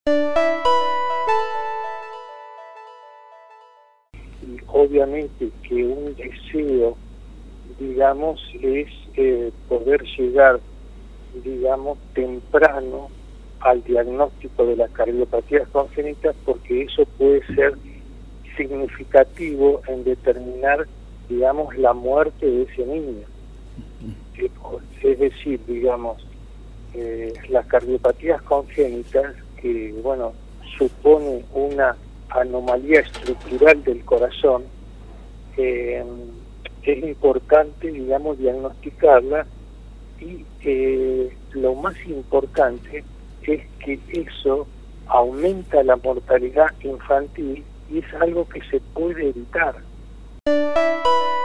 Y obviamente que un deseo, digamos, es poder llegar, digamos, temprano al diagnóstico de las cardiopatías congénitas, porque eso puede ser significativo en determinar, digamos, la muerte de ese niño. Es decir, digamos, las cardiopatías congénitas, que, bueno, supone una anomalía estructural del corazón, es importante, digamos, diagnosticarla, y lo más importante es que eso aumenta la mortalidad infantil y es algo que se puede evitar.